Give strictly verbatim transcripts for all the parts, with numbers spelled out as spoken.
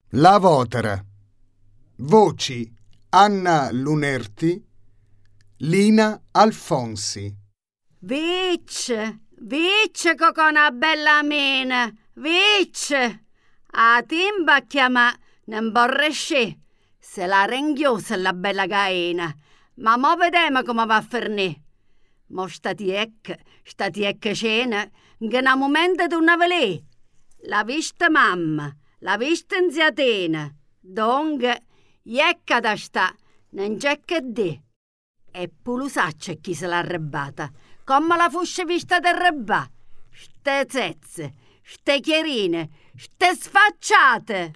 La Votera. Voci: Anna Lunerti, Lina Alfonsi. Vic, Vic, cocona bella mena, Vic. A timba chiama non borresce, se la renghiosa la bella gaena, ma mo vediamo come va a fernì. Mo stati ecco, stati ecco cena, che na momento di una velè. La vista mamma, la vista inziatena, donge, ecca da sta, non c'è che di. E pulusaccia chi se l'ha arrebata, come la fusce vista del rebà. Ste zezze, ste chierine, ste sfacciate.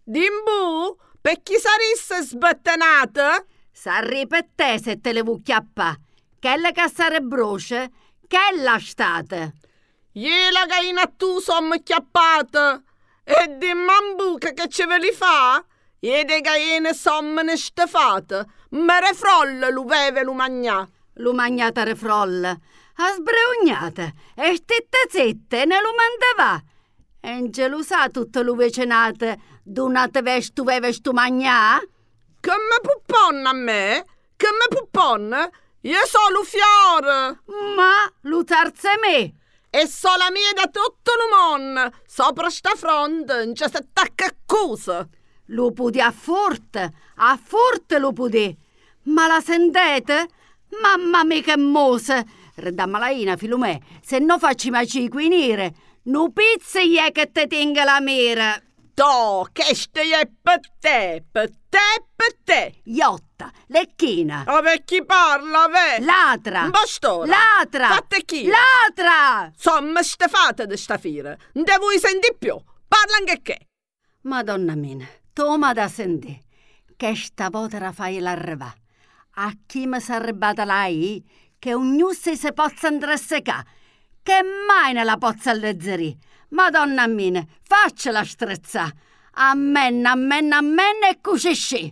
Dimbu, per chi sarisse sbattenata? Sarri per te se te le vuoi chiappa. Quella che sare bruce, che la state. Iela gaina tu sono chiappata. E di mambuca che ce ve li fa? E de gaine sommene stefate. Mere frolle lu veve lu magnà. Lu magnata re frolle. A sbreugnate. E stette zitte ne lu mandava. E in gelusa tutto lu vecenate. Dunate vestu veve stu magnà? Che me pupponna a me? Che me pupponna? Io so lu fiore. Ma lu tarze me. E so la mia da tutto lu mon. Sopra sta fronte non c'è se tacca accusa. Lu pudi a forte, a forte lu pudi. Ma la sentete? Mamma mia che mose. Redammalaina, filu me, se no facci maci quinire. Nu pizzi è che te tenga la mira. To, che stai per te, per te, per te. Iotta, lecchina. A per chi parla, ve? Latra. Bastora. Latra. Fatte chi? Latra. Somma stefate di sta fira. Non devo sentire più. Parla anche che. Madonna mia, toma da sentire. Che sta Votera fai l'arreva. A chi mi s'è arrebata lei? Che ognuno si possa andare a secà. Che mai nella pozza allezzerì. Madonna mia, faccela strezza. Amen, amen, amen e cuscisci.